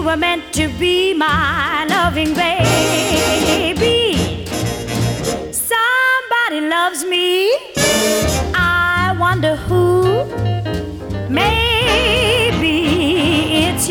were meant to be my loving baby. Somebody loves me. I wonder who.